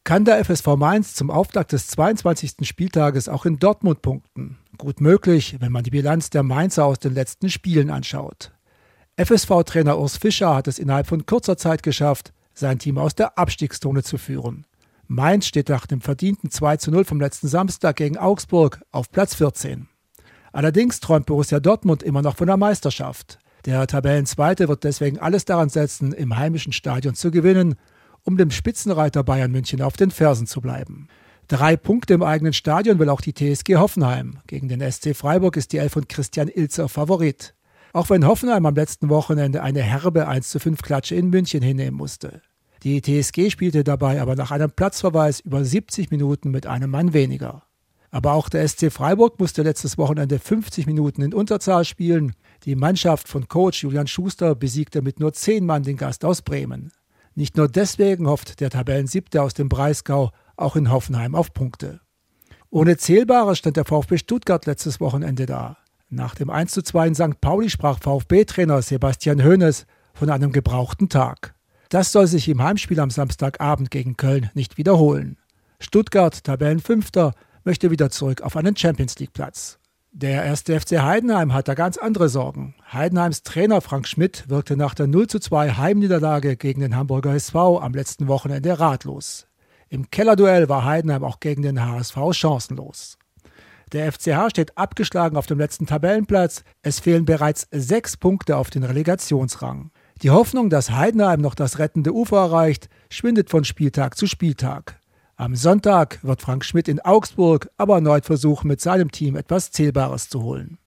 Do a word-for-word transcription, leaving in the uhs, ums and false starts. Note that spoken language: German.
Kann der F S V Mainz zum Auftakt des zweiundzwanzigsten Spieltages auch in Dortmund punkten? Gut möglich, wenn man die Bilanz der Mainzer aus den letzten Spielen anschaut. F S V-Trainer Urs Fischer hat es innerhalb von kurzer Zeit geschafft, sein Team aus der Abstiegszone zu führen. Mainz steht nach dem verdienten zwei zu null vom letzten Samstag gegen Augsburg auf Platz vierzehn. Allerdings träumt Borussia Dortmund immer noch von der Meisterschaft. Der Tabellenzweite wird deswegen alles daran setzen, im heimischen Stadion zu gewinnen, um dem Spitzenreiter Bayern München auf den Fersen zu bleiben. Drei Punkte im eigenen Stadion will auch die T S G Hoffenheim. Gegen den S C Freiburg ist die Elf von Christian Ilzer Favorit. Auch wenn Hoffenheim am letzten Wochenende eine herbe eins zu fünf Klatsche in München hinnehmen musste. Die T S G spielte dabei aber nach einem Platzverweis über siebzig Minuten mit einem Mann weniger. Aber auch der S C Freiburg musste letztes Wochenende fünfzig Minuten in Unterzahl spielen. Die Mannschaft von Coach Julian Schuster besiegte mit nur zehn Mann den Gast aus Bremen. Nicht nur deswegen hofft der Tabellensiebte aus dem Breisgau auch in Hoffenheim auf Punkte. Ohne Zählbares stand der VfB Stuttgart letztes Wochenende da. Nach dem eins zu zwei in Sankt Pauli sprach VfB-Trainer Sebastian Hoeneß von einem gebrauchten Tag. Das soll sich im Heimspiel am Samstagabend gegen Köln nicht wiederholen. Stuttgart, Tabellenfünfter, möchte wieder zurück auf einen Champions-League-Platz. Der erste F C Heidenheim hat da ganz andere Sorgen. Heidenheims Trainer Frank Schmidt wirkte nach der null zu zwei Heimniederlage gegen den Hamburger S V am letzten Wochenende ratlos. Im Kellerduell war Heidenheim auch gegen den H S V chancenlos. Der F C H steht abgeschlagen auf dem letzten Tabellenplatz. Es fehlen bereits sechs Punkte auf den Relegationsrang. Die Hoffnung, dass Heidenheim noch das rettende Ufer erreicht, schwindet von Spieltag zu Spieltag. Am Sonntag wird Frank Schmidt in Augsburg aber erneut versuchen, mit seinem Team etwas Zählbares zu holen.